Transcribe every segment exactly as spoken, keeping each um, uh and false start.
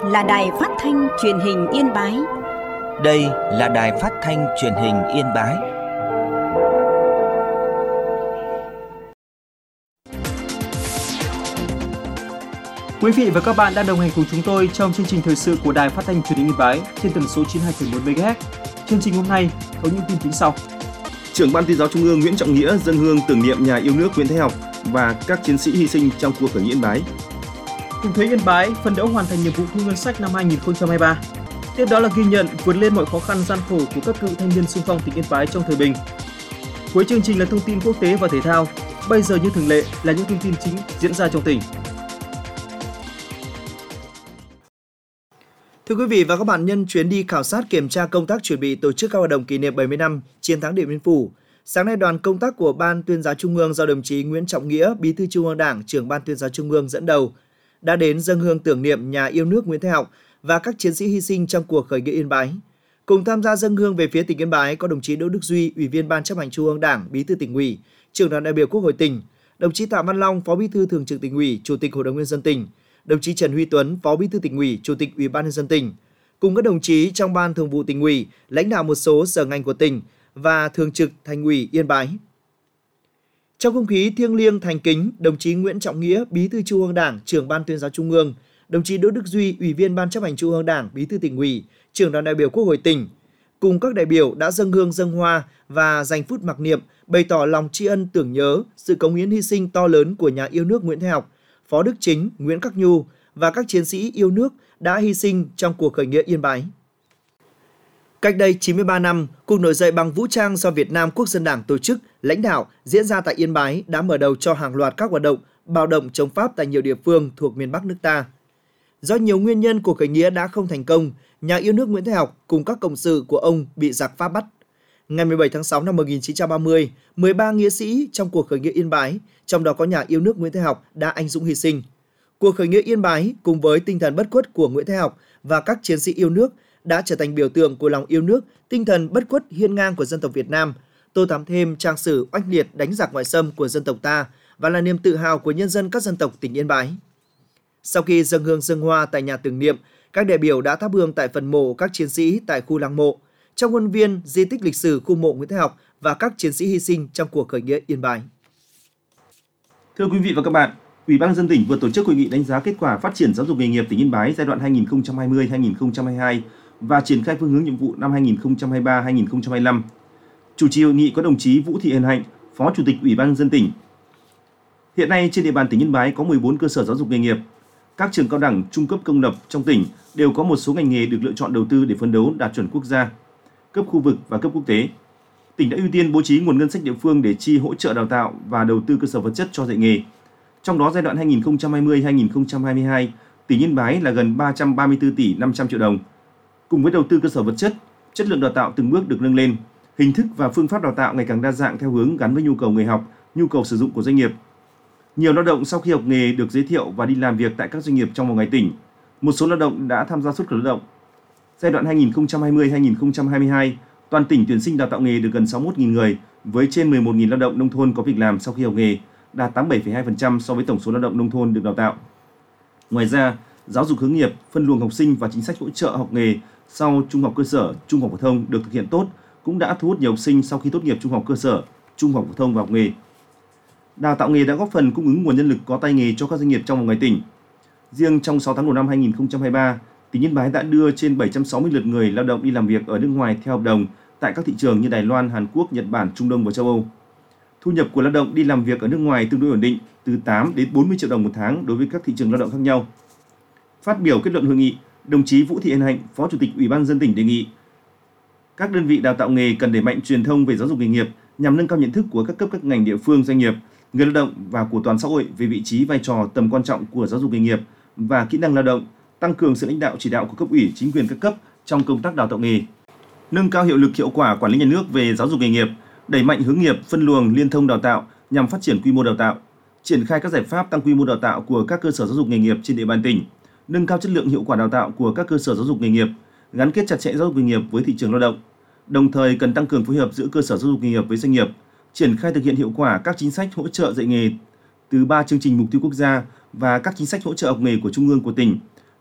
là Đài Phát thanh Truyền hình Yên Bái. Đây là Đài Phát thanh Truyền hình Yên Bái. Quý vị và các bạn đang đồng hành cùng chúng tôi trong chương trình thời sự của Đài Phát thanh Truyền hình Yên Bái trên tần số chín mươi hai phẩy một mê ga héc. Chương trình hôm nay có những tin chính sau. Trưởng Ban Tuyên giáo Trung ương Nguyễn Trọng Nghĩa dâng hương tưởng niệm nhà yêu nước Nguyễn Thái Học và các chiến sĩ hy sinh trong cuộc khởi nghĩa Yên Bái. Cục thuế Yên Bái phấn đấu hoàn thành nhiệm vụ thu ngân sách năm hai nghìn không trăm hai mươi ba. Tiếp đó là ghi nhận vượt lên mọi khó khăn gian khổ của các cựu thanh niên xung phong tỉnh Yên Bái trong thời bình. Cuối chương trình là thông tin quốc tế và thể thao. Bây giờ như thường lệ là những thông tin chính diễn ra trong tỉnh. Thưa quý vị và các bạn, nhân chuyến đi khảo sát kiểm tra công tác chuẩn bị tổ chức các hoạt động kỷ niệm bảy mươi năm chiến thắng Điện Biên Phủ, sáng nay đoàn công tác của Ban Tuyên giáo Trung ương do đồng chí Nguyễn Trọng Nghĩa, Bí thư Trung ương Đảng, Trưởng Ban Tuyên giáo Trung ương dẫn đầu đã đến dâng hương tưởng niệm nhà yêu nước Nguyễn Thái Học và các chiến sĩ hy sinh trong cuộc khởi nghĩa Yên Bái. Cùng tham gia dâng hương về phía tỉnh Yên Bái có đồng chí Đỗ Đức Duy, Ủy viên Ban Chấp hành Trung ương Đảng, Bí thư Tỉnh ủy, Trưởng đoàn đại biểu Quốc hội tỉnh, đồng chí Tạ Văn Long, Phó Bí thư Thường trực Tỉnh ủy, Chủ tịch Hội đồng nhân dân tỉnh, đồng chí Trần Huy Tuấn, Phó Bí thư Tỉnh ủy, Chủ tịch Ủy ban nhân dân tỉnh, cùng các đồng chí trong Ban Thường vụ Tỉnh ủy, lãnh đạo một số sở ngành của tỉnh và Thường trực Thành ủy Yên Bái. Trong không khí thiêng liêng thành kính, đồng chí Nguyễn Trọng Nghĩa, Bí thư Trung ương Đảng, Trưởng Ban Tuyên giáo Trung ương, đồng chí Đỗ Đức Duy, Ủy viên Ban Chấp hành Trung ương Đảng, Bí thư Tỉnh ủy, Trưởng đoàn đại biểu Quốc hội tỉnh, cùng các đại biểu đã dâng hương dâng hoa và dành phút mặc niệm, bày tỏ lòng tri ân tưởng nhớ sự cống hiến hy sinh to lớn của nhà yêu nước Nguyễn Thái Học, Phó Đức Chính, Nguyễn Khắc Nhu và các chiến sĩ yêu nước đã hy sinh trong cuộc khởi nghĩa Yên Bái. Cách đây chín mươi ba năm, cuộc nổi dậy bằng vũ trang do Việt Nam Quốc dân Đảng tổ chức, lãnh đạo diễn ra tại Yên Bái đã mở đầu cho hàng loạt các hoạt động bạo động chống Pháp tại nhiều địa phương thuộc miền Bắc nước ta. Do nhiều nguyên nhân cuộc khởi nghĩa đã không thành công, nhà yêu nước Nguyễn Thái Học cùng các cộng sự của ông bị giặc Pháp bắt. Ngày mười bảy tháng sáu năm một nghìn chín trăm ba mươi, mười ba nghĩa sĩ trong cuộc khởi nghĩa Yên Bái, trong đó có nhà yêu nước Nguyễn Thái Học đã anh dũng hy sinh. Cuộc khởi nghĩa Yên Bái cùng với tinh thần bất khuất của Nguyễn Thái Học và các chiến sĩ yêu nước đã trở thành biểu tượng của lòng yêu nước, tinh thần bất khuất hiên ngang của dân tộc Việt Nam, tô thắm thêm trang sử oanh liệt đánh giặc ngoại xâm của dân tộc ta và là niềm tự hào của nhân dân các dân tộc tỉnh Yên Bái. Sau khi dâng hương dâng hoa tại nhà tưởng niệm, các đại biểu đã thắp hương tại phần mộ các chiến sĩ tại khu lăng mộ, trong khuôn viên di tích lịch sử khu mộ Nguyễn Thái Học và các chiến sĩ hy sinh trong cuộc khởi nghĩa Yên Bái. Thưa quý vị và các bạn, Ủy ban nhân dân tỉnh vừa tổ chức hội nghị đánh giá kết quả phát triển giáo dục nghề nghiệp tỉnh Yên Bái giai đoạn hai nghìn không trăm hai mươi đến hai nghìn không trăm hai mươi hai và triển khai phương hướng nhiệm vụ năm hai nghìn không trăm hai mươi ba đến hai nghìn không trăm hai mươi lăm. Chủ trì hội nghị có đồng chí Vũ Thị Hiền Hạnh, Phó Chủ tịch Ủy ban nhân dân tỉnh. Hiện nay trên địa bàn tỉnh Yên Bái có mười bốn cơ sở giáo dục nghề nghiệp. Các trường cao đẳng, trung cấp công lập trong tỉnh đều có một số ngành nghề được lựa chọn đầu tư để phấn đấu đạt chuẩn quốc gia, cấp khu vực và cấp quốc tế. Tỉnh đã ưu tiên bố trí nguồn ngân sách địa phương để chi hỗ trợ đào tạo và đầu tư cơ sở vật chất cho dạy nghề. Trong đó giai đoạn hai nghìn không trăm hai mươi đến hai nghìn không trăm hai mươi hai, tỉnh Yên Bái là gần ba trăm ba mươi tư tỷ năm trăm triệu đồng. Cùng với đầu tư cơ sở vật chất, chất lượng đào tạo từng bước được nâng lên, hình thức và phương pháp đào tạo ngày càng đa dạng theo hướng gắn với nhu cầu người học, nhu cầu sử dụng của doanh nghiệp. Nhiều lao động sau khi học nghề được giới thiệu và đi làm việc tại các doanh nghiệp trong và ngoài tỉnh. Một số lao động đã tham gia xuất khẩu lao động. Giai đoạn hai nghìn không trăm hai mươi đến hai nghìn không trăm hai mươi hai, toàn tỉnh tuyển sinh đào tạo nghề được gần sáu mươi mốt nghìn người với trên mười một nghìn lao động nông thôn có việc làm sau khi học nghề, đạt tám mươi bảy phẩy hai phần trăm so với tổng số lao động nông thôn được đào tạo. Ngoài ra, giáo dục hướng nghiệp, phân luồng học sinh và chính sách hỗ trợ học nghề sau trung học cơ sở, trung học phổ thông được thực hiện tốt, cũng đã thu hút nhiều học sinh sau khi tốt nghiệp trung học cơ sở, trung học phổ thông và học nghề. Đào tạo nghề đã góp phần cung ứng nguồn nhân lực có tay nghề cho các doanh nghiệp trong và ngoài tỉnh. Riêng trong sáu tháng đầu năm hai nghìn không trăm hai mươi ba, tỉnh Yên Bái đã đưa trên bảy trăm sáu mươi lượt người lao động đi làm việc ở nước ngoài theo hợp đồng tại các thị trường như Đài Loan, Hàn Quốc, Nhật Bản, Trung Đông và châu Âu. Thu nhập của lao động đi làm việc ở nước ngoài tương đối ổn định, từ tám đến bốn mươi triệu đồng một tháng đối với các thị trường lao động khác nhau. Phát biểu kết luận hội nghị, đồng chí Vũ Thị Hiền Hạnh, Phó Chủ tịch Ủy ban nhân dân tỉnh đề nghị các đơn vị đào tạo nghề cần đẩy mạnh truyền thông về giáo dục nghề nghiệp nhằm nâng cao nhận thức của các cấp các ngành địa phương, doanh nghiệp, người lao động và của toàn xã hội về vị trí, vai trò, tầm quan trọng của giáo dục nghề nghiệp và kỹ năng lao động, tăng cường sự lãnh đạo chỉ đạo của cấp ủy, chính quyền các cấp trong công tác đào tạo nghề, nâng cao hiệu lực hiệu quả quản lý nhà nước về giáo dục nghề nghiệp, đẩy mạnh hướng nghiệp, phân luồng, liên thông đào tạo nhằm phát triển quy mô đào tạo, triển khai các giải pháp tăng quy mô đào tạo của các cơ sở giáo dục nghề nghiệp trên địa bàn tỉnh, nâng cao chất lượng hiệu quả đào tạo của các cơ sở giáo dục nghề nghiệp, gắn kết chặt chẽ giáo dục nghề nghiệp với thị trường lao động. Đồng thời cần tăng cường phối hợp giữa cơ sở giáo dục nghề nghiệp với doanh nghiệp, triển khai thực hiện hiệu quả các chính sách hỗ trợ dạy nghề từ ba chương trình mục tiêu quốc gia và các chính sách hỗ trợ học nghề của trung ương, của tỉnh,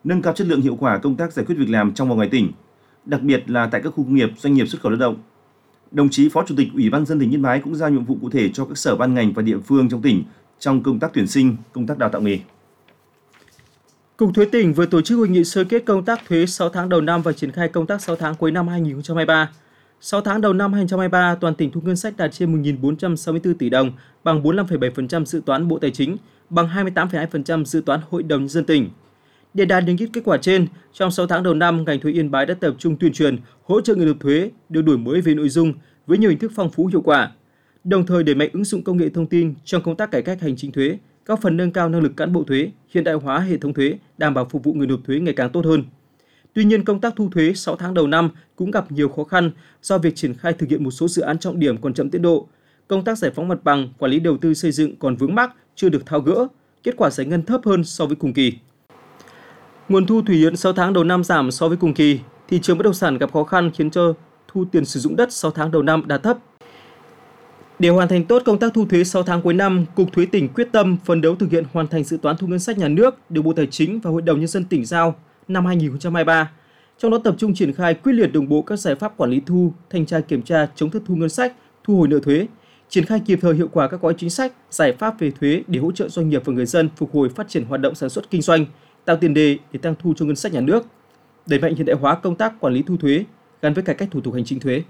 nâng cao chất lượng hiệu quả công tác giải quyết việc làm trong và ngoài tỉnh, đặc biệt là tại các khu công nghiệp, doanh nghiệp xuất khẩu lao động. Đồng chí Phó Chủ tịch Ủy ban nhân dân tỉnh Yên Bái cũng giao nhiệm vụ cụ thể cho các sở ban ngành và địa phương trong tỉnh trong công tác tuyển sinh, công tác đào tạo nghề. Cục Thuế tỉnh vừa tổ chức hội nghị sơ kết công tác thuế sáu tháng đầu năm và triển khai công tác sáu tháng cuối năm hai nghìn không trăm hai mươi ba. sáu tháng đầu năm hai nghìn không trăm hai mươi ba, toàn tỉnh thu ngân sách đạt trên một nghìn bốn trăm sáu mươi tư tỷ đồng, bằng bốn mươi lăm phẩy bảy phần trăm dự toán Bộ Tài chính, bằng hai mươi tám phẩy hai phần trăm dự toán Hội đồng nhân dân tỉnh. Để đạt được những kết quả trên, trong sáu tháng đầu năm, ngành thuế Yên Bái đã tập trung tuyên truyền, hỗ trợ người nộp thuế, được đổi mới về nội dung với nhiều hình thức phong phú hiệu quả. Đồng thời đẩy mạnh ứng dụng công nghệ thông tin trong công tác cải cách hành chính thuế, góp phần nâng cao năng lực cán bộ thuế, hiện đại hóa hệ thống thuế, đảm bảo phục vụ người nộp thuế ngày càng tốt hơn. Tuy nhiên, công tác thu thuế sáu tháng đầu năm cũng gặp nhiều khó khăn do việc triển khai thực hiện một số dự án trọng điểm còn chậm tiến độ. Công tác giải phóng mặt bằng, quản lý đầu tư xây dựng còn vướng mắc, chưa được tháo gỡ, kết quả giải ngân thấp hơn so với cùng kỳ. Nguồn thu thủy điện sáu tháng đầu năm giảm so với cùng kỳ, thị trường bất động sản gặp khó khăn khiến cho thu tiền sử dụng đất sáu tháng đầu năm đạt thấp. Để hoàn thành tốt công tác thu thuế sáu tháng cuối năm, Cục Thuế tỉnh quyết tâm phấn đấu thực hiện hoàn thành dự toán thu ngân sách nhà nước được Bộ Tài chính và Hội đồng nhân dân tỉnh giao năm hai nghìn không trăm hai mươi ba. Trong đó tập trung triển khai quyết liệt đồng bộ các giải pháp quản lý thu, thanh tra kiểm tra chống thất thu ngân sách, thu hồi nợ thuế, triển khai kịp thời hiệu quả các gói chính sách, giải pháp về thuế để hỗ trợ doanh nghiệp và người dân phục hồi phát triển hoạt động sản xuất kinh doanh, tạo tiền đề để tăng thu cho ngân sách nhà nước. Đẩy mạnh hiện đại hóa công tác quản lý thu thuế gắn với cải cách thủ tục hành chính thuế.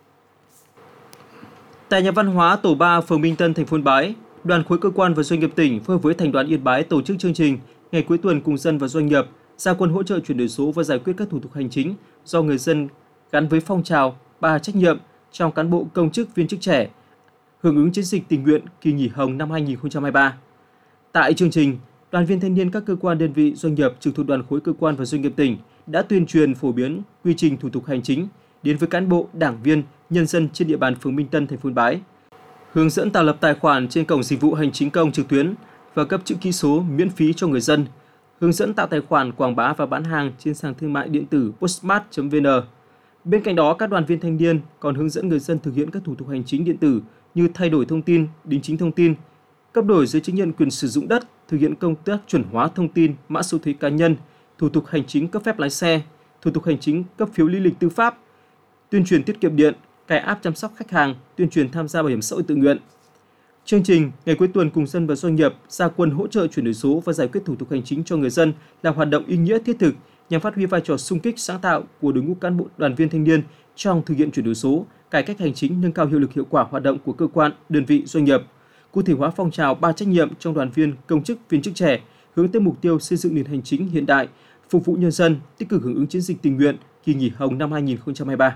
Tại nhà văn hóa tổ ba, phường Minh Tân, thành phố Yên Bái, đoàn khối cơ quan và doanh nghiệp tỉnh phối hợp với Thành đoàn Yên Bái tổ chức chương trình Ngày cuối tuần cùng dân và doanh nghiệp, ra quân hỗ trợ chuyển đổi số và giải quyết các thủ tục hành chính do người dân gắn với phong trào ba trách nhiệm trong cán bộ công chức viên chức trẻ, hưởng ứng chiến dịch tình nguyện kỳ nghỉ Hồng năm hai nghìn không trăm hai mươi ba. Tại chương trình, đoàn viên thanh niên các cơ quan đơn vị doanh nghiệp trực thuộc đoàn khối cơ quan và doanh nghiệp tỉnh đã tuyên truyền phổ biến quy trình thủ tục hành chính đến với cán bộ, đảng viên, nhân dân trên địa bàn phường Minh Tân, thành phố Yên Bái, hướng dẫn tạo lập tài khoản trên cổng dịch vụ hành chính công trực tuyến và cấp chữ ký số miễn phí cho người dân, hướng dẫn tạo tài khoản quảng bá và bán hàng trên sàn thương mại điện tử postmart chấm vn. Bên cạnh đó, các đoàn viên thanh niên còn hướng dẫn người dân thực hiện các thủ tục hành chính điện tử như thay đổi thông tin, đính chính thông tin, cấp đổi giấy chứng nhận quyền sử dụng đất, thực hiện công tác chuẩn hóa thông tin, mã số thuế cá nhân, thủ tục hành chính cấp phép lái xe, thủ tục hành chính cấp phiếu lý lịch tư pháp, tuyên truyền tiết kiệm điện, cài app chăm sóc khách hàng, tuyên truyền tham gia bảo hiểm xã hội tự nguyện. Chương trình Ngày cuối tuần cùng dân và doanh nghiệp ra quân hỗ trợ chuyển đổi số và giải quyết thủ tục hành chính cho người dân là hoạt động ý nghĩa thiết thực nhằm phát huy vai trò xung kích sáng tạo của đội ngũ cán bộ đoàn viên thanh niên trong thực hiện chuyển đổi số, cải cách hành chính, nâng cao hiệu lực hiệu quả hoạt động của cơ quan, đơn vị, doanh nghiệp, cụ thể hóa phong trào ba trách nhiệm trong đoàn viên, công chức, viên chức trẻ, hướng tới mục tiêu xây dựng nền hành chính hiện đại, phục vụ nhân dân, tích cực hưởng ứng chiến dịch tình nguyện kỳ nghỉ Hồng năm hai nghìn không trăm hai mươi ba.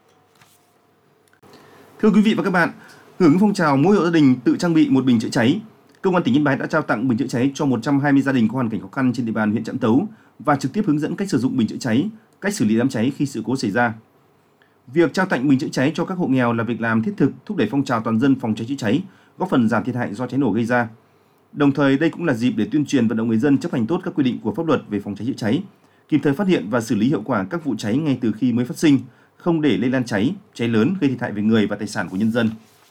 Thưa quý vị và các bạn, hưởng ứng phong trào mỗi hộ gia đình tự trang bị một bình chữa cháy, Công an tỉnh Yên Bái đã trao tặng bình chữa cháy cho một trăm hai mươi gia đình có hoàn cảnh khó khăn trên địa bàn huyện Trạm Tấu và trực tiếp hướng dẫn cách sử dụng bình chữa cháy, cách xử lý đám cháy khi sự cố xảy ra. Việc trao tặng bình chữa cháy cho các hộ nghèo là việc làm thiết thực thúc đẩy phong trào toàn dân phòng cháy chữa cháy, góp phần giảm thiệt hại do cháy nổ gây ra. Đồng thời, đây cũng là dịp để tuyên truyền vận động người dân chấp hành tốt các quy định của pháp luật về phòng cháy chữa cháy, kịp thời phát hiện và xử lý hiệu quả các vụ cháy ngay từ khi mới phát sinh, không để lây lan cháy, cháy lớn gây thiệt hại về người và tài sản của nhân dân.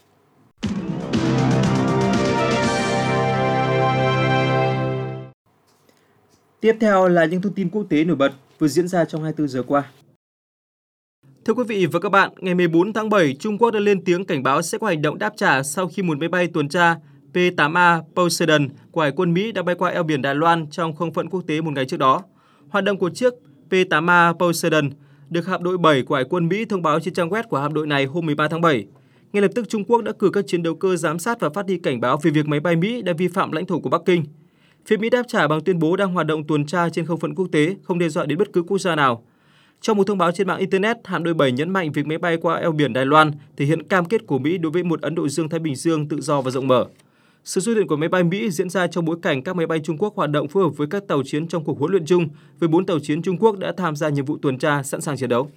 Tiếp theo là những thông tin quốc tế nổi bật vừa diễn ra trong hai mươi tư giờ qua. Thưa quý vị và các bạn, ngày mười bốn tháng bảy, Trung Quốc đã lên tiếng cảnh báo sẽ có hành động đáp trả sau khi một máy bay tuần tra P tám A Poseidon của Hải quân Mỹ đã bay qua eo biển Đài Loan trong không phận quốc tế một ngày trước đó. Hoạt động của chiếc P tám A Poseidon được hạm đội bảy của Hải quân Mỹ thông báo trên trang web của hạm đội này hôm mười ba tháng bảy. Ngay lập tức, Trung Quốc đã cử các chiến đấu cơ giám sát và phát đi cảnh báo về việc máy bay Mỹ đã vi phạm lãnh thổ của Bắc Kinh. Phía Mỹ đáp trả bằng tuyên bố đang hoạt động tuần tra trên không phận quốc tế, không đe dọa đến bất cứ quốc gia nào. Trong một thông báo trên mạng Internet, hạm đội bảy nhấn mạnh việc máy bay qua eo biển Đài Loan thể hiện cam kết của Mỹ đối với một Ấn Độ Dương-Thái Bình Dương tự do và rộng mở. Sự xuất hiện của máy bay Mỹ diễn ra trong bối cảnh các máy bay Trung Quốc hoạt động phối hợp với các tàu chiến trong cuộc huấn luyện chung, với bốn tàu chiến Trung Quốc đã tham gia nhiệm vụ tuần tra sẵn sàng chiến đấu.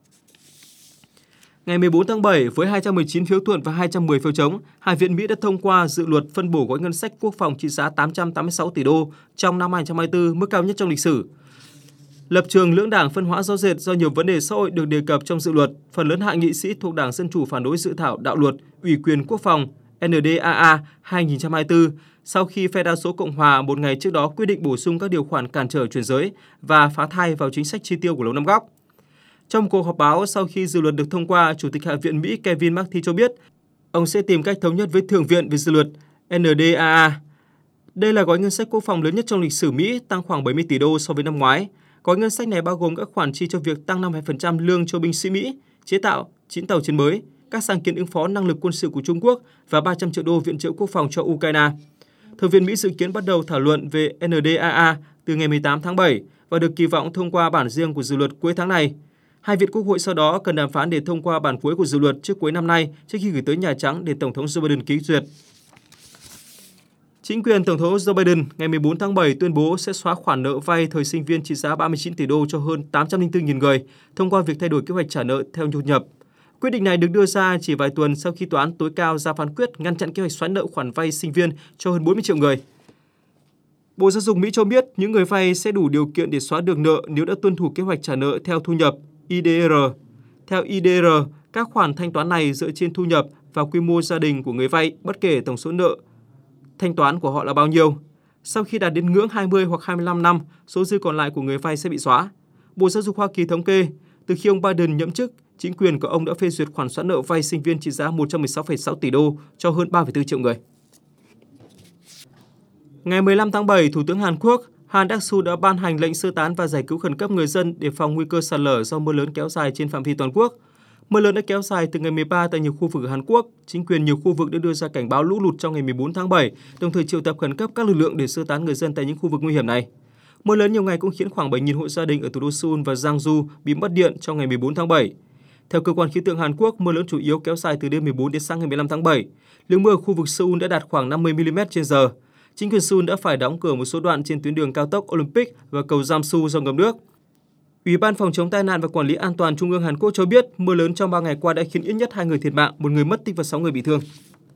Ngày mười bốn tháng bảy, với hai trăm mười chín phiếu thuận và hai trăm mười phiếu chống, Hạ viện Mỹ đã thông qua dự luật phân bổ gói ngân sách quốc phòng trị giá tám trăm tám mươi sáu tỷ đô trong năm hai không hai tư, mức cao nhất trong lịch sử. Lập trường lưỡng đảng phân hóa rõ rệt do nhiều vấn đề xã hội được đề cập trong dự luật. Phần lớn hạ nghị sĩ thuộc Đảng Dân Chủ phản đối dự thảo đạo luật Ủy quyền Quốc phòng N D A A hai không hai tư, sau khi phe đa số Cộng hòa một ngày trước đó quyết định bổ sung các điều khoản cản trở chuyển giới và phá thai vào chính sách chi tiêu của Lầu Năm Góc. Trong một cuộc họp báo sau khi dự luật được thông qua, Chủ tịch Hạ viện Mỹ Kevin McCarthy cho biết ông sẽ tìm cách thống nhất với Thượng viện về dự luật N D A A. Đây là gói ngân sách quốc phòng lớn nhất trong lịch sử Mỹ, tăng khoảng bảy mươi tỷ đô so với năm ngoái. Gói ngân sách này bao gồm các khoản chi cho việc tăng năm mươi hai phần trăm lương cho binh sĩ Mỹ, chế tạo chín tàu chiến mới, các sáng kiến ứng phó năng lực quân sự của Trung Quốc và ba trăm triệu đô viện trợ quốc phòng cho Ukraine. Thượng viện Mỹ dự kiến bắt đầu thảo luận về N D A A từ ngày mười tám tháng bảy và được kỳ vọng thông qua bản riêng của dự luật cuối tháng này. Hai viện Quốc hội sau đó cần đàm phán để thông qua bản cuối của dự luật trước cuối năm nay trước khi gửi tới Nhà Trắng để Tổng thống Joe Biden ký duyệt. Chính quyền Tổng thống Joe Biden ngày mười bốn tháng bảy tuyên bố sẽ xóa khoản nợ vay thời sinh viên trị giá ba mươi chín tỷ đô cho hơn tám trăm lẻ bốn nghìn người thông qua việc thay đổi kế hoạch trả nợ theo thu nhập. Quyết định này được đưa ra chỉ vài tuần sau khi Tòa án tối cao ra phán quyết ngăn chặn kế hoạch xóa nợ khoản vay sinh viên cho hơn bốn mươi triệu người. Bộ Giáo dục Mỹ cho biết những người vay sẽ đủ điều kiện để xóa được nợ nếu đã tuân thủ kế hoạch trả nợ theo thu nhập I D R. Theo I D R, các khoản thanh toán này dựa trên thu nhập và quy mô gia đình của người vay bất kể tổng số nợ thanh toán của họ là bao nhiêu. Sau khi đạt đến ngưỡng hai mươi hoặc hai mươi lăm năm, số dư còn lại của người vay sẽ bị xóa. Bộ Giáo dục Hoa Kỳ thống kê, từ khi ông Biden nhậm chức, chính quyền của ông đã phê duyệt khoản xóa nợ vay sinh viên trị giá một trăm mười sáu phẩy sáu tỷ đô cho hơn ba phẩy bốn triệu người. Ngày mười lăm tháng bảy, Thủ tướng Hàn Quốc Han Đắc-su đã ban hành lệnh sơ tán và giải cứu khẩn cấp người dân để phòng nguy cơ sạt lở do mưa lớn kéo dài trên phạm vi toàn quốc. Mưa lớn đã kéo dài từ ngày mười ba tại nhiều khu vực ở Hàn Quốc. Chính quyền nhiều khu vực đã đưa ra cảnh báo lũ lụt trong ngày mười bốn tháng bảy, đồng thời triệu tập khẩn cấp các lực lượng để sơ tán người dân tại những khu vực nguy hiểm này. Mưa lớn nhiều ngày cũng khiến khoảng bảy nghìn hộ gia đình ở thủ đô Seoul và Gwangju bị mất điện trong ngày mười bốn tháng bảy. Theo cơ quan khí tượng Hàn Quốc, mưa lớn chủ yếu kéo dài từ đêm mười bốn đến sáng ngày mười lăm tháng bảy. Lượng mưa ở khu vực Seoul đã đạt khoảng năm mươi mi li mét trên giờ. Chính quyền Seoul đã phải đóng cửa một số đoạn trên tuyến đường cao tốc Olympic và cầu Jamsu do ngập nước. Ủy ban phòng chống tai nạn và quản lý an toàn Trung ương Hàn Quốc cho biết mưa lớn trong ba ngày qua đã khiến ít nhất hai người thiệt mạng, một người mất tích và sáu người bị thương.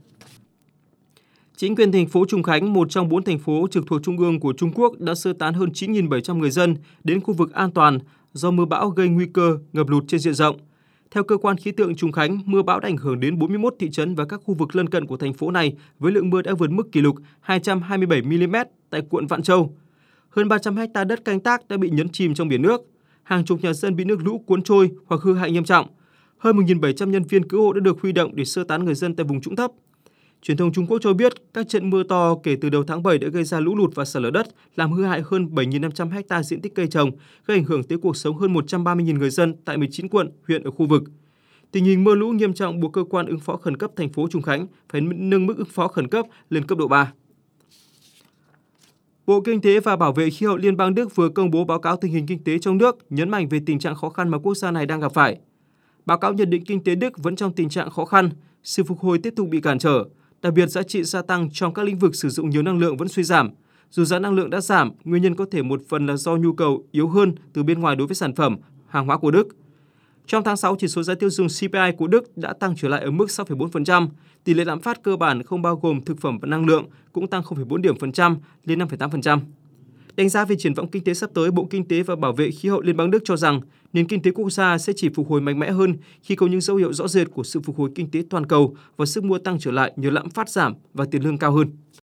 Chính quyền thành phố Trùng Khánh, một trong bốn thành phố trực thuộc Trung ương của Trung Quốc, đã sơ tán hơn chín nghìn bảy trăm người dân đến khu vực an toàn do mưa bão gây nguy cơ ngập lụt trên diện rộng. Theo cơ quan khí tượng Trùng Khánh, mưa bão đã ảnh hưởng đến bốn mươi mốt thị trấn và các khu vực lân cận của thành phố này với lượng mưa đã vượt mức kỷ lục hai trăm hai mươi bảy mi li mét tại quận Vạn Châu. Hơn ba trăm héc ta đất canh tác đã bị nhấn chìm trong biển nước. Hàng chục nhà dân bị nước lũ cuốn trôi hoặc hư hại nghiêm trọng. Hơn một nghìn bảy trăm nhân viên cứu hộ đã được huy động để sơ tán người dân tại vùng trũng thấp. Truyền thông Trung Quốc cho biết các trận mưa to kể từ đầu tháng bảy đã gây ra lũ lụt và sạt lở đất, làm hư hại hơn bảy nghìn năm trăm héc ta diện tích cây trồng, gây ảnh hưởng tới cuộc sống hơn một trăm ba mươi nghìn người dân tại mười chín quận, huyện ở khu vực. Tình hình mưa lũ nghiêm trọng buộc cơ quan ứng phó khẩn cấp thành phố Trùng Khánh phải nâng mức ứng phó khẩn cấp lên cấp độ ba. Bộ Kinh tế và Bảo vệ khí hậu Liên bang Đức vừa công bố báo cáo tình hình kinh tế trong nước, nhấn mạnh về tình trạng khó khăn mà quốc gia này đang gặp phải. Báo cáo nhận định kinh tế Đức vẫn trong tình trạng khó khăn, sự phục hồi tiếp tục bị cản trở, đặc biệt giá trị gia tăng trong các lĩnh vực sử dụng nhiều năng lượng vẫn suy giảm. Dù giá năng lượng đã giảm, nguyên nhân có thể một phần là do nhu cầu yếu hơn từ bên ngoài đối với sản phẩm, hàng hóa của Đức. Trong tháng sáu, chỉ số giá tiêu dùng C P I của Đức đã tăng trở lại ở mức sáu phẩy bốn phần trăm. Tỷ lệ lạm phát cơ bản không bao gồm thực phẩm và năng lượng cũng tăng không phẩy bốn điểm phần trăm lên năm phẩy tám phần trăm. Đánh giá về triển vọng kinh tế sắp tới, Bộ Kinh tế và Bảo vệ khí hậu Liên bang Đức cho rằng nền kinh tế quốc gia sẽ chỉ phục hồi mạnh mẽ hơn khi có những dấu hiệu rõ rệt của sự phục hồi kinh tế toàn cầu và sức mua tăng trở lại nhờ lạm phát giảm và tiền lương cao hơn.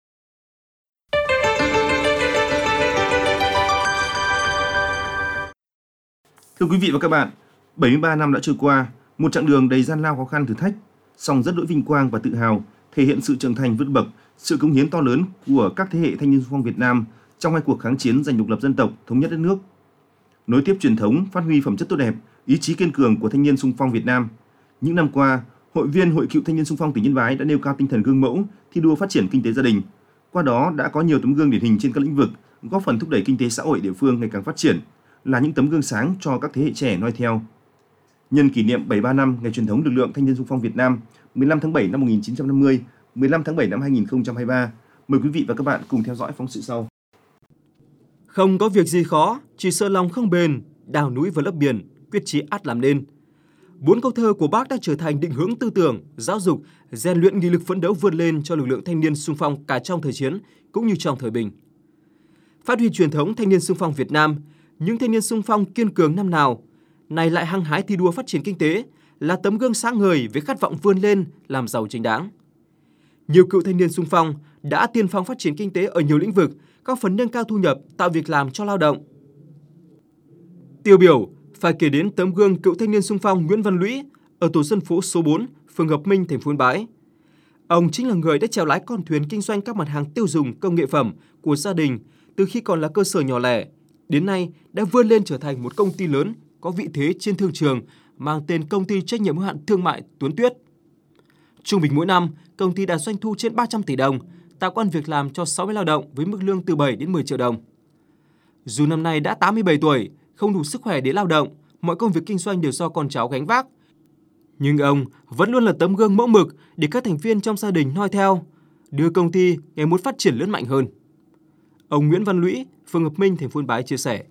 Thưa quý vị và các bạn, bảy mươi ba năm đã trôi qua, một chặng đường đầy gian lao khó khăn thử thách, song rất đỗi vinh quang và tự hào, thể hiện sự trưởng thành vượt bậc, sự cống hiến to lớn của các thế hệ thanh niên xung phong Việt Nam trong hai cuộc kháng chiến giành độc lập dân tộc, thống nhất đất nước. Nối tiếp truyền thống, phát huy phẩm chất tốt đẹp, ý chí kiên cường của thanh niên xung phong Việt Nam. Những năm qua, hội viên Hội Cựu Thanh niên xung phong tỉnh Yên Bái đã nêu cao tinh thần gương mẫu, thi đua phát triển kinh tế gia đình. Qua đó đã có nhiều tấm gương điển hình trên các lĩnh vực, góp phần thúc đẩy kinh tế xã hội địa phương ngày càng phát triển, là những tấm gương sáng cho các thế hệ trẻ noi theo. Nhân kỷ niệm bảy mươi ba năm ngày truyền thống lực lượng thanh niên xung phong Việt Nam, mười lăm tháng bảy năm một nghìn chín trăm năm mươi, mười lăm tháng bảy năm hai nghìn không trăm hai mươi ba, mời quý vị và các bạn cùng theo dõi phóng sự sau. Không có việc gì khó, chỉ sợ lòng không bền, đào núi và lấp biển, quyết chí ắt làm nên. Bốn câu thơ của Bác đã trở thành định hướng tư tưởng, giáo dục, rèn luyện nghị lực phấn đấu vươn lên cho lực lượng thanh niên xung phong cả trong thời chiến cũng như trong thời bình. Phát huy truyền thống thanh niên xung phong Việt Nam, những thanh niên xung phong kiên cường năm nào, nay lại hăng hái thi đua phát triển kinh tế, là tấm gương sáng ngời với khát vọng vươn lên làm giàu chính đáng. Nhiều cựu thanh niên xung phong đã tiên phong phát triển kinh tế ở nhiều lĩnh vực, góp phần nâng cao thu nhập, tạo việc làm cho lao động. Tiêu biểu, phải kể đến tấm gương cựu thanh niên xung phong Nguyễn Văn Lũy ở tổ dân phố số bốn, phường Hợp Minh, thành phố Yên Bái. Ông chính là người đã chèo lái con thuyền kinh doanh các mặt hàng tiêu dùng công nghệ phẩm của gia đình từ khi còn là cơ sở nhỏ lẻ, đến nay đã vươn lên trở thành một công ty lớn có vị thế trên thương trường, mang tên Công ty trách nhiệm hữu hạn thương mại Tuấn Tuyết. Trung bình mỗi năm, công ty đạt doanh thu trên ba trăm tỷ đồng, tạo công ăn việc làm cho sáu mươi lao động với mức lương từ bảy đến mười triệu đồng. Dù năm nay đã tám mươi bảy tuổi, không đủ sức khỏe để lao động, mọi công việc kinh doanh đều do con cháu gánh vác. Nhưng ông vẫn luôn là tấm gương mẫu mực để các thành viên trong gia đình noi theo, đưa công ty ngày một phát triển lớn mạnh hơn. Ông Nguyễn Văn Lũy, phường Hợp Minh, thành phố Yên Bái chia sẻ.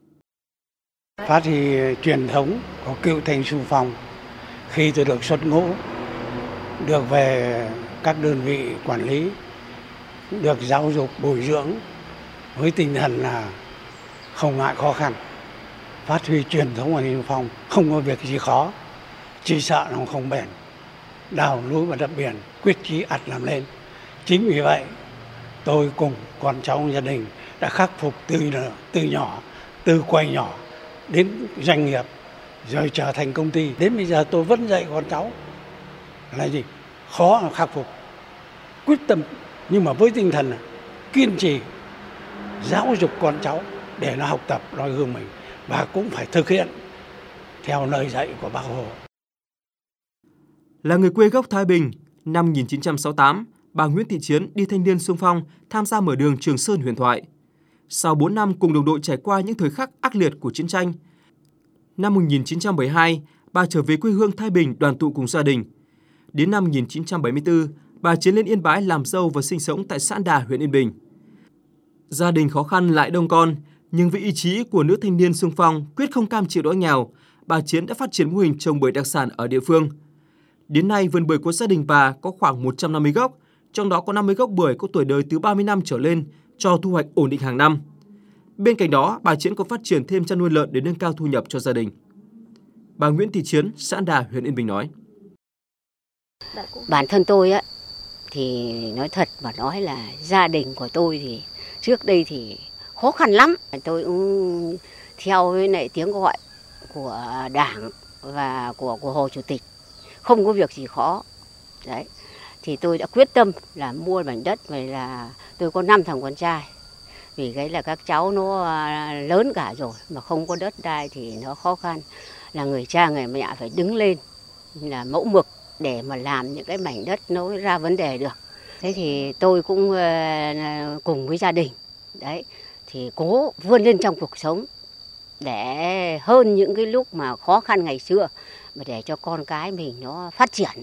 Phát huy truyền thống của cựu thanh xung phong, khi tôi được xuất ngũ, được về các đơn vị quản lý, được giáo dục bồi dưỡng với tinh thần là không ngại khó khăn, phát huy truyền thống của thanh xung phong, không có việc gì khó, chỉ sợ nó không bền, đào núi và đập biển, quyết chí ắt làm lên. Chính vì vậy, tôi cùng con cháu gia đình đã khắc phục từ từ nhỏ, từ quay nhỏ đến doanh nghiệp, rồi trở thành công ty. Đến bây giờ tôi vẫn dạy con cháu là gì? Khó là khắc phục, quyết tâm, nhưng mà với tinh thần là kiên trì, giáo dục con cháu để nó học tập noi gương mình và cũng phải thực hiện theo lời dạy của Bác Hồ. Là người quê gốc Thái Bình, năm một nghìn chín trăm sáu mươi tám, bà Nguyễn Thị Chiến đi thanh niên xung phong tham gia mở đường Trường Sơn huyền thoại. Sau bốn năm cùng đồng đội trải qua những thời khắc ác liệt của chiến tranh, năm một nghìn chín trăm bảy mươi hai, bà trở về quê hương Thái Bình đoàn tụ cùng gia đình. Đến năm một nghìn chín trăm bảy mươi tư, bà Chiến lên Yên Bái làm dâu và sinh sống tại xã Đà, huyện Yên Bình. Gia đình khó khăn lại đông con, nhưng với ý chí của nữ thanh niên xung phong quyết không cam chịu đói nghèo, bà Chiến đã phát triển mô hình trồng bưởi đặc sản ở địa phương. Đến nay, vườn bưởi của gia đình bà có khoảng một trăm năm mươi gốc, trong đó có năm mươi gốc bưởi có tuổi đời từ ba mươi năm trở lên, cho thu hoạch ổn định hàng năm. Bên cạnh đó, bà Chiến còn phát triển thêm chăn nuôi lợn để nâng cao thu nhập cho gia đình. Bà Nguyễn Thị Chiến, xã Đà, huyện Yên Bình nói. Bản thân tôi á, thì nói thật mà nói là gia đình của tôi thì trước đây thì khó khăn lắm. Tôi cũng theo với lại tiếng gọi của Đảng và của, của Hồ Chủ tịch, không có việc gì khó. Đấy. Thì tôi đã quyết tâm là mua mảnh đất, vậy là tôi có năm thằng con trai. Vì cái là các cháu nó lớn cả rồi mà không có đất đai thì nó khó khăn. Là người cha người mẹ phải đứng lên là mẫu mực để mà làm những cái mảnh đất nó ra vấn đề được. Thế thì tôi cũng cùng với gia đình đấy thì cố vươn lên trong cuộc sống để hơn những cái lúc mà khó khăn ngày xưa, mà để cho con cái mình nó phát triển.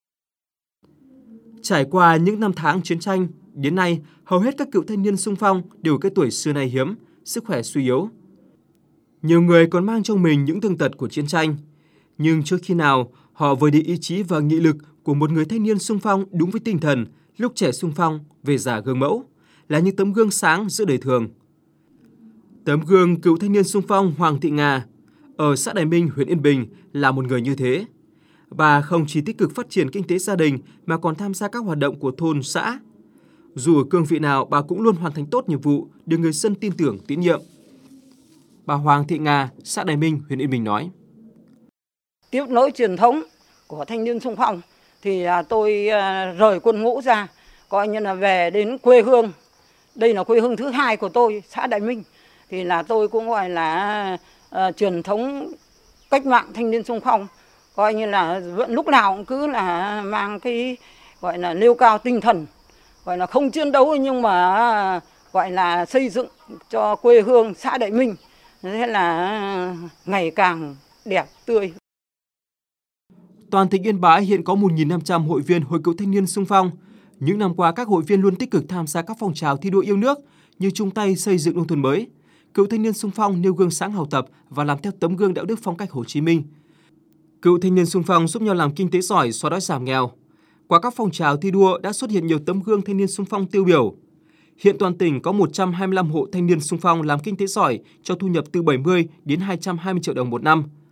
Trải qua những năm tháng chiến tranh, đến nay hầu hết các cựu thanh niên xung phong đều ở cái tuổi xưa nay hiếm, sức khỏe suy yếu. Nhiều người còn mang trong mình những thương tật của chiến tranh, nhưng trước khi nào họ vơi đi ý chí và nghị lực của một người thanh niên xung phong đúng với tinh thần lúc trẻ xung phong về già gương mẫu, là những tấm gương sáng giữa đời thường. Tấm gương cựu thanh niên xung phong Hoàng Thị Nga ở xã Đại Minh, huyện Yên Bình là một người như thế. Bà không chỉ tích cực phát triển kinh tế gia đình mà còn tham gia các hoạt động của thôn, xã. Dù ở cương vị nào, bà cũng luôn hoàn thành tốt nhiệm vụ được người dân tin tưởng, tín nhiệm. Bà Hoàng Thị Nga, xã Đại Minh, huyện Yên Bình nói. Tiếp nối truyền thống của thanh niên xung phong thì tôi rời quân ngũ ra, coi như là về đến quê hương. Đây là quê hương thứ hai của tôi, xã Đại Minh. Thì là tôi cũng gọi là uh, truyền thống cách mạng thanh niên xung phong. Coi như là vẫn lúc nào cũng cứ là mang cái gọi là nêu cao tinh thần, gọi là không chiến đấu nhưng mà gọi là xây dựng cho quê hương xã Đại Minh. Thế là ngày càng đẹp tươi. Toàn tỉnh Yên Bái hiện có một nghìn năm trăm hội viên hội cựu thanh niên xung phong. Những năm qua, các hội viên luôn tích cực tham gia các phong trào thi đua yêu nước như chung tay xây dựng nông thôn mới. Cựu thanh niên xung phong nêu gương sáng học tập và làm theo tấm gương đạo đức phong cách Hồ Chí Minh. Cựu thanh niên xung phong giúp nhau làm kinh tế giỏi, xóa đói giảm nghèo. Qua các phong trào thi đua đã xuất hiện nhiều tấm gương thanh niên xung phong tiêu biểu. Hiện toàn tỉnh có một trăm hai mươi lăm hộ thanh niên xung phong làm kinh tế giỏi cho thu nhập từ bảy mươi đến hai trăm hai mươi triệu đồng một năm.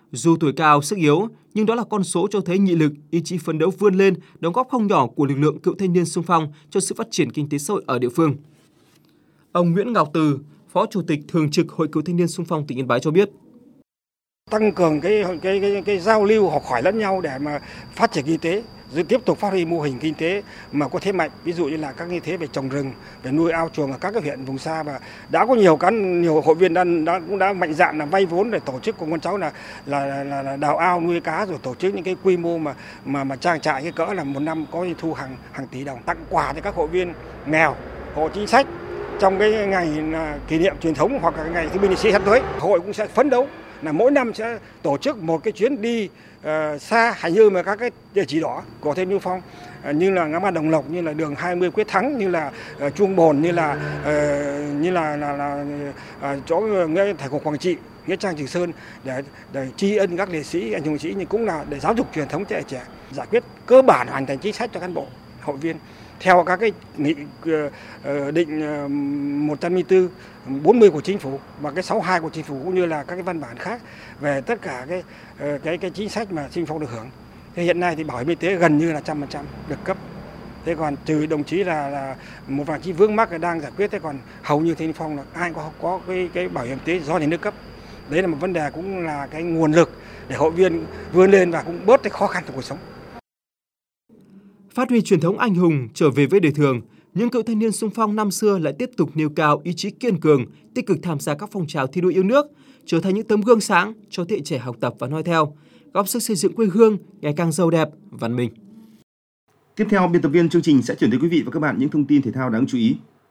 Dù tuổi cao, sức yếu, nhưng đó là con số cho thấy nghị lực, ý chí phấn đấu vươn lên, đóng góp không nhỏ của lực lượng cựu thanh niên xung phong cho sự phát triển kinh tế xã hội ở địa phương. Ông Nguyễn Ngọc Từ, Phó Chủ tịch Thường trực Hội Cựu Thanh niên xung phong tỉnh Yên Bái cho biết. Tăng cường cái cái cái, cái giao lưu học hỏi lẫn nhau để mà phát triển kinh tế, rồi tiếp tục phát huy mô hình kinh tế mà có thế mạnh, ví dụ như là các như thế về trồng rừng, về nuôi ao chuồng ở các cái huyện vùng xa, và đã có nhiều cán nhiều hội viên đã, đã cũng đã mạnh dạn là vay vốn để tổ chức cùng con cháu là là, là là đào ao nuôi cá, rồi tổ chức những cái quy mô mà mà mà trang trại cái cỡ là một năm có thu hàng hàng tỷ đồng, tặng quà cho các hội viên nghèo, hộ chính sách. Trong cái ngày kỷ niệm truyền thống hoặc là ngày thương binh liệt sĩ sắp tới, hội cũng sẽ phấn đấu là mỗi năm sẽ tổ chức một cái chuyến đi uh, xa hành hương mà các cái địa chỉ đỏ của Thanh niên xung phong, uh, như là ngã ba Đồng Lộc, như là đường hai mươi Quyết Thắng, như là uh, Chuông Bồn, như là uh, như là là, là uh, chỗ nghĩa Thành cổ Quảng Trị, nghĩa trang Trường Sơn, để để tri ân các liệt sĩ, anh hùng liệt sĩ, nhưng cũng là để giáo dục truyền thống trẻ trẻ, giải quyết cơ bản hoàn thành chính sách cho cán bộ hội viên theo các cái nghị định một trăm lẻ bốn, bốn mươi của chính phủ và cái sáu mươi hai của chính phủ, cũng như là các cái văn bản khác về tất cả cái cái cái chính sách mà xung phong được hưởng. Thế hiện nay thì bảo hiểm y tế gần như là trăm phần trăm được cấp. Thế còn trừ đồng chí là, là một vài chi vướng mắc đang giải quyết, thế còn hầu như Thanh niên xung phong là ai có có cái cái bảo hiểm y tế do nhà nước cấp. Đấy là một vấn đề, cũng là cái nguồn lực để hội viên vươn lên và cũng bớt cái khó khăn trong cuộc sống. Phát huy truyền thống anh hùng trở về với đời thường, những cựu thanh niên xung phong năm xưa lại tiếp tục nêu cao ý chí kiên cường, tích cực tham gia các phong trào thi đua yêu nước, trở thành những tấm gương sáng cho thế hệ trẻ học tập và noi theo, góp sức xây dựng quê hương ngày càng giàu đẹp, văn minh. Tiếp theo, biên tập viên chương trình sẽ chuyển tới quý vị và các bạn những thông tin thể thao đáng chú ý.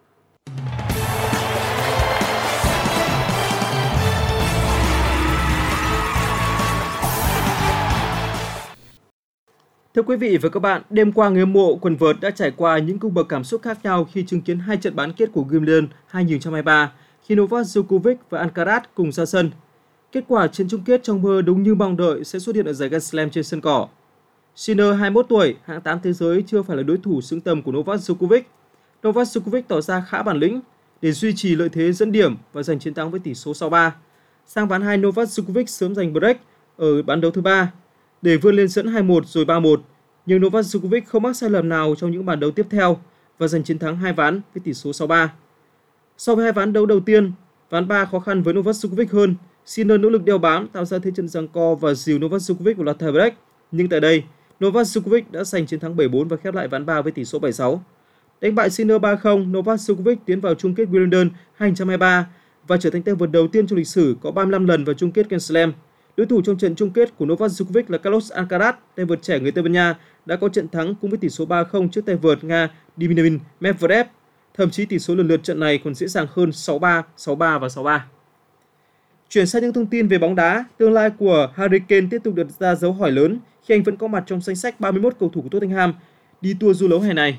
Thưa quý vị và các bạn, đêm qua người hâm mộ quần vợt đã trải qua những cung bậc cảm xúc khác nhau khi chứng kiến hai trận bán kết của Wimbledon hai không hai ba khi Novak Djokovic và Alcaraz cùng ra sân. Kết quả trận chung kết trong mơ đúng như mong đợi sẽ xuất hiện ở giải Grand Slam trên sân cỏ. Sinner hai mươi mốt tuổi, hạng tám thế giới chưa phải là đối thủ xứng tầm của Novak Djokovic. Novak Djokovic tỏ ra khá bản lĩnh để duy trì lợi thế dẫn điểm và giành chiến thắng với tỷ số sáu ba. Sang ván hai, Novak Djokovic sớm giành break ở ván đấu thứ ba để vươn lên dẫn hai một rồi ba một, nhưng Novak Djokovic không mắc sai lầm nào trong những ván đấu tiếp theo và giành chiến thắng hai ván với tỷ số sáu ba. So với hai ván đấu đầu tiên, ván ba khó khăn với Novak Djokovic hơn. Sinner nỗ lực đeo bám, tạo ra thế trận giằng co và dìu Novak Djokovic vào loạt tie break, nhưng tại đây Novak Djokovic đã giành chiến thắng bảy bốn và khép lại ván ba với tỷ số bảy sáu. Đánh bại Sinner ba không, Novak Djokovic tiến vào chung kết Wimbledon hai không hai ba và trở thành tay vợt đầu tiên trong lịch sử có ba mươi lăm lần vào chung kết Grand Slam. Đối thủ trong trận chung kết của Novak Djokovic là Carlos Alcaraz, tay vợt trẻ người Tây Ban Nha, đã có trận thắng cùng với tỷ số ba không trước tay vợt Nga Dimitar Medvedev. Thậm chí tỷ số lần lượt trận này còn dễ dàng hơn sáu ba, sáu ba và sáu ba. Chuyển sang những thông tin về bóng đá, tương lai của Harry Kane tiếp tục đặt ra dấu hỏi lớn khi anh vẫn có mặt trong danh sách ba mươi mốt cầu thủ của Tottenham đi tour du đấu hè này.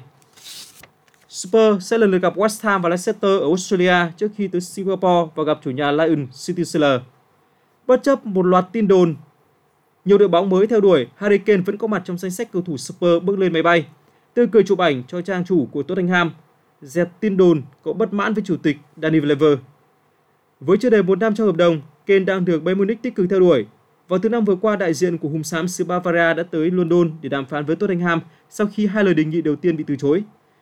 Spurs sẽ lần lượt gặp West Ham và Leicester ở Australia trước khi tới Singapore và gặp chủ nhà Lions City Sailor. Bất chấp một loạt tin đồn, nhiều đội bóng mới theo đuổi, Harry Kane vẫn có mặt trong danh sách cầu thủ Spurs bước lên máy bay. Tươi cười chụp ảnh cho trang chủ của Tottenham, dẹp tin đồn có bất mãn với chủ tịch Danny Lever. Với chưa đầy một năm trong hợp đồng, Kane đang được Bayern Munich tích cực theo đuổi. Vào thứ năm vừa qua, đại diện của hùng xám xứ Bavaria đã tới London để đàm phán với Tottenham sau khi hai lời đề nghị đầu tiên bị từ chối.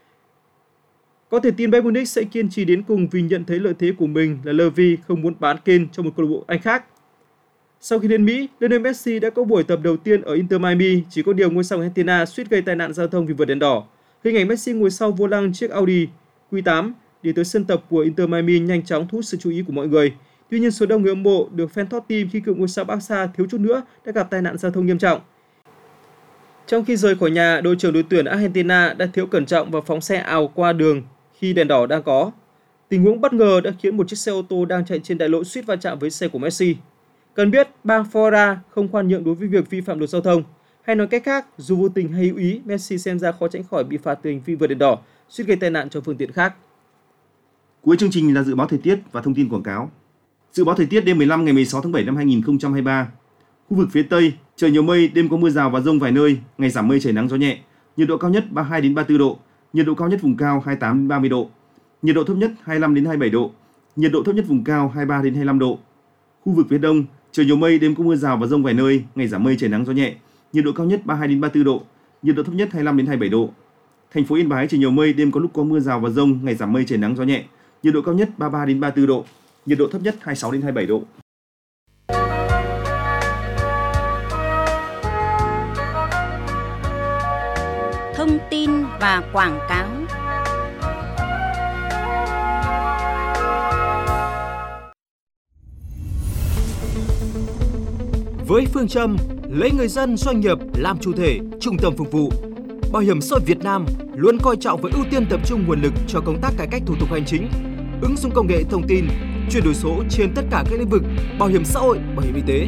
Có thể tin Bayern Munich sẽ kiên trì đến cùng vì nhận thấy lợi thế của mình là Levy không muốn bán Kane cho một câu lạc bộ Anh khác. Sau khi đến Mỹ, Lionel Messi đã có buổi tập đầu tiên ở Inter Miami, chỉ có điều ngôi sao Argentina suýt gây tai nạn giao thông vì vượt đèn đỏ. Hình ảnh Messi ngồi sau vô lăng chiếc Audi Q tám đi tới sân tập của Inter Miami nhanh chóng thu hút sự chú ý của mọi người. Tuy nhiên, số đông người hâm mộ được fan thót tim khi cựu ngôi sao Barca thiếu chút nữa đã gặp tai nạn giao thông nghiêm trọng. Trong khi rời khỏi nhà, đội trưởng đội tuyển Argentina đã thiếu cẩn trọng và phóng xe ào qua đường khi đèn đỏ đang có. Tình huống bất ngờ đã khiến một chiếc xe ô tô đang chạy trên đại lộ suýt va chạm với xe của Messi. Cần biết, bang Florida không khoan nhượng đối với việc vi phạm luật giao thông. Hay nói cách khác, dù vô tình hay hữu ý, Messi xem ra khó tránh khỏi bị phạt từ hành vi vượt đèn đỏ, suýt gây tai nạn cho phương tiện khác. Cuối chương trình là dự báo thời tiết và thông tin quảng cáo. Dự báo thời tiết đêm mười lăm ngày mười sáu tháng bảy năm hai nghìn không trăm hai mươi ba. Khu vực phía Tây, trời nhiều mây, đêm có mưa rào và dông vài nơi, ngày giảm mây trời nắng gió nhẹ. Nhiệt độ cao nhất ba mươi hai đến ba mươi tư độ, nhiệt độ cao nhất vùng cao hai mươi tám đến ba mươi độ. Nhiệt độ thấp nhất hai mươi lăm đến hai mươi bảy độ, nhiệt độ thấp nhất vùng cao hai mươi ba đến hai mươi lăm độ. Khu vực phía Đông, Trời nhiều mây, đêm có mưa rào và dông vài nơi, ngày giảm mây trời nắng gió nhẹ, nhiệt độ cao nhất ba mươi hai đến ba mươi tư độ, nhiệt độ thấp nhất hai mươi lăm đến hai mươi bảy độ. Thành phố Yên Bái trời nhiều mây, đêm có lúc có mưa rào và dông, ngày giảm mây trời nắng gió nhẹ, nhiệt độ cao nhất ba mươi ba đến ba mươi tư độ, nhiệt độ thấp nhất hai mươi sáu đến hai mươi bảy độ. Thông tin và quảng cáo. Với phương châm lấy người dân doanh nghiệp làm chủ thể, trung tâm phục vụ, Bảo hiểm xã hội Việt Nam luôn coi trọng và ưu tiên tập trung nguồn lực cho công tác cải cách thủ tục hành chính, ứng dụng công nghệ thông tin, chuyển đổi số trên tất cả các lĩnh vực bảo hiểm xã hội, bảo hiểm y tế.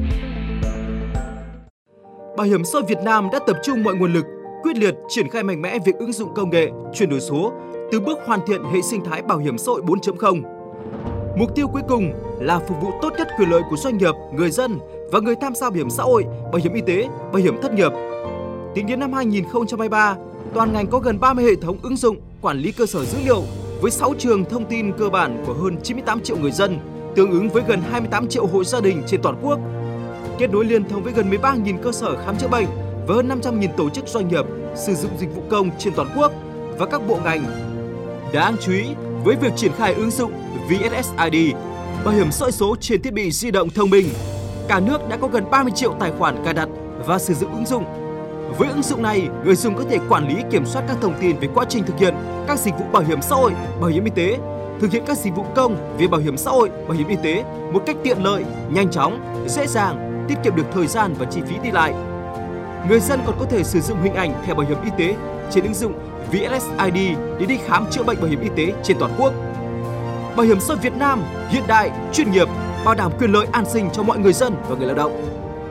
Bảo hiểm xã hội Việt Nam đã tập trung mọi nguồn lực, quyết liệt triển khai mạnh mẽ việc ứng dụng công nghệ, chuyển đổi số, từ bước hoàn thiện hệ sinh thái bảo hiểm xã hội bốn chấm không. Mục tiêu cuối cùng là phục vụ tốt nhất quyền lợi của doanh nghiệp, người dân và người tham gia bảo hiểm xã hội, bảo hiểm y tế, bảo hiểm thất nghiệp. Tính đến năm hai nghìn không trăm hai mươi ba, toàn ngành có gần ba mươi hệ thống ứng dụng quản lý cơ sở dữ liệu với sáu trường thông tin cơ bản của hơn chín mươi tám triệu người dân, tương ứng với gần hai mươi tám triệu hộ gia đình trên toàn quốc. Kết nối liên thông với gần mười ba nghìn cơ sở khám chữa bệnh và hơn năm trăm nghìn tổ chức doanh nghiệp sử dụng dịch vụ công trên toàn quốc và các bộ ngành. Đáng chú ý, với việc triển khai ứng dụng vê ét ét i đê, bảo hiểm xã hội số trên thiết bị di động thông minh, cả nước đã có gần ba mươi triệu tài khoản cài đặt và sử dụng ứng dụng. Với ứng dụng này, người dùng có thể quản lý kiểm soát các thông tin về quá trình thực hiện các dịch vụ bảo hiểm xã hội, bảo hiểm y tế, thực hiện các dịch vụ công về bảo hiểm xã hội, bảo hiểm y tế một cách tiện lợi, nhanh chóng, dễ dàng, tiết kiệm được thời gian và chi phí đi lại. Người dân còn có thể sử dụng hình ảnh thẻ bảo hiểm y tế trên ứng dụng vê ét ét i đê để đi khám chữa bệnh bảo hiểm y tế trên toàn quốc. Bảo hiểm xã hội Việt Nam hiện đại, chuyên nghiệp, bảo đảm quyền lợi an sinh cho mọi người dân và người lao động.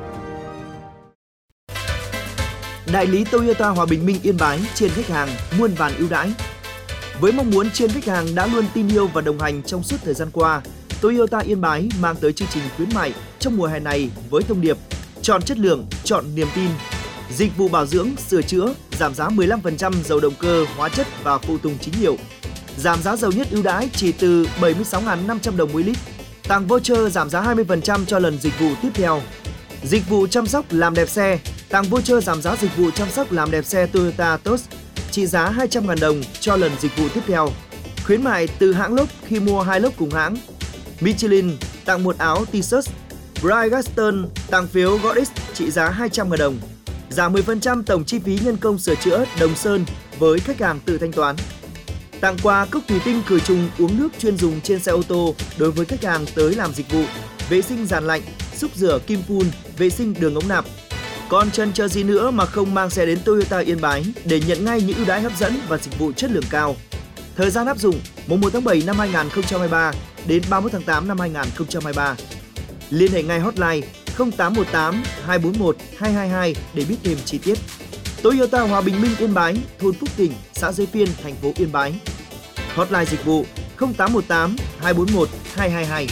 Đại lý Toyota Hòa Bình Minh Yên Bái trên khách hàng muôn vàn ưu đãi. Với mong muốn trên khách hàng đã luôn tin yêu và đồng hành trong suốt thời gian qua, Toyota Yên Bái mang tới chương trình khuyến mại trong mùa hè này với thông điệp chọn chất lượng, chọn niềm tin. Dịch vụ bảo dưỡng, sửa chữa, giảm giá mười lăm phần trăm dầu động cơ, hóa chất và phụ tùng chính hiệu. Giảm giá dầu nhất ưu đãi chỉ từ bảy mươi sáu nghìn năm trăm đồng mỗi lít. Tặng voucher giảm giá hai mươi phần trăm cho lần dịch vụ tiếp theo. Dịch vụ chăm sóc làm đẹp xe, tặng voucher giảm giá dịch vụ chăm sóc làm đẹp xe Toyota Tos trị giá hai trăm nghìn đồng cho lần dịch vụ tiếp theo. Khuyến mại từ hãng lốp khi mua hai lốp cùng hãng. Michelin tặng một áo t-shirt. Bridgestone tặng phiếu Godis trị giá hai trăm nghìn đồng. Giảm mười phần trăm tổng chi phí nhân công sửa chữa Đồng Sơn với khách hàng tự thanh toán. Tặng quà cốc thủy tinh khử trùng uống nước chuyên dùng trên xe ô tô đối với khách hàng tới làm dịch vụ vệ sinh giàn lạnh, xúc rửa kim phun, vệ sinh đường ống nạp. Còn chần chờ gì nữa mà không mang xe đến Toyota Yên Bái để nhận ngay những ưu đãi hấp dẫn và dịch vụ chất lượng cao. Thời gian áp dụng mùng một tháng bảy năm hai nghìn không trăm hai mươi ba đến ba mươi mốt tháng tám năm hai nghìn không trăm hai mươi ba. Liên hệ ngay hotline không tám một tám hai bốn một hai hai hai để biết thêm chi tiết. Toyota Hòa Bình Minh Yên Bái, thôn Phúc Tỉnh, xã Dây Phiên, thành phố Yên Bái. Hotline dịch vụ không tám một tám hai bốn một hai hai hai.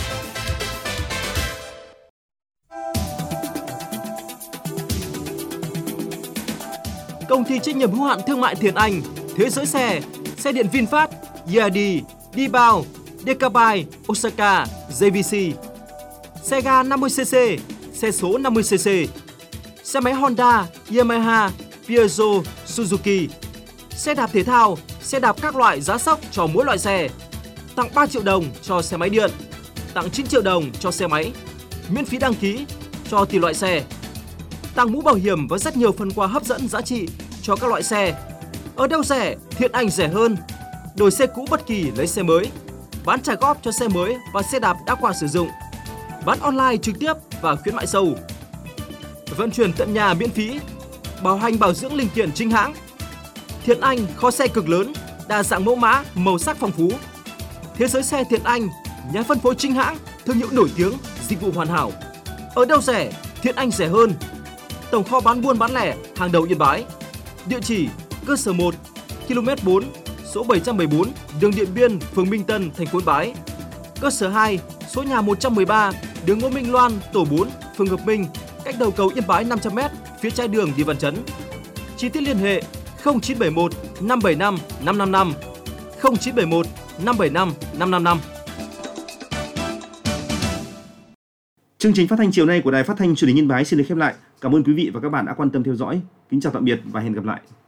Công ty trách nhiệm hữu hạn thương mại Thiện Anh, Thế giới xe, xe điện VinFast, e i đê, Dibao, Decabai, Osaka, giê vê xê, xe ga năm mươi xê xê, xe số năm mươi xê xê, xe máy Honda, Yamaha, Peugeot, Suzuki, xe đạp thể thao, xe đạp các loại giá sốc cho mỗi loại xe, tặng ba triệu đồng cho xe máy điện, tặng chín triệu đồng cho xe máy, miễn phí đăng ký cho tùy loại xe, tặng mũ bảo hiểm và rất nhiều phần quà hấp dẫn giá trị cho các loại xe. Ở đâu rẻ, Thiện Anh rẻ hơn. Đổi xe cũ bất kỳ lấy xe mới, bán trả góp cho xe mới và xe đạp đã qua sử dụng, bán online trực tiếp và khuyến mại sâu, vận chuyển tận nhà miễn phí, bảo hành bảo dưỡng linh kiện chính hãng. Thiện Anh kho xe cực lớn, đa dạng mẫu mã, màu sắc phong phú. Thế giới xe Thiện Anh, nhà phân phối chính hãng, thương hiệu nổi tiếng, dịch vụ hoàn hảo. Ở đâu rẻ, Thiện Anh rẻ hơn. Tổng kho bán buôn bán lẻ hàng đầu Yên Bái. Địa chỉ cơ sở một, ki lô mét bốn, số bảy trăm mười bốn, đường Điện Biên, phường Minh Tân, thành phố Yên Bái. Cơ sở hai, số nhà một trăm mười ba, đường Ngô Minh Loan, tổ bốn, phường Hợp Minh, cách đầu cầu Yên Bái năm trăm mét, phía trái đường đi Văn Chấn. Chi tiết liên hệ không chín bảy một năm bảy năm năm năm năm, không chín bảy một năm bảy năm năm năm năm. Chương trình phát thanh chiều nay của Đài Phát thanh Truyền hình Yên Bái xin được khép lại. Cảm ơn quý vị và các bạn đã quan tâm theo dõi. Kính chào tạm biệt và hẹn gặp lại.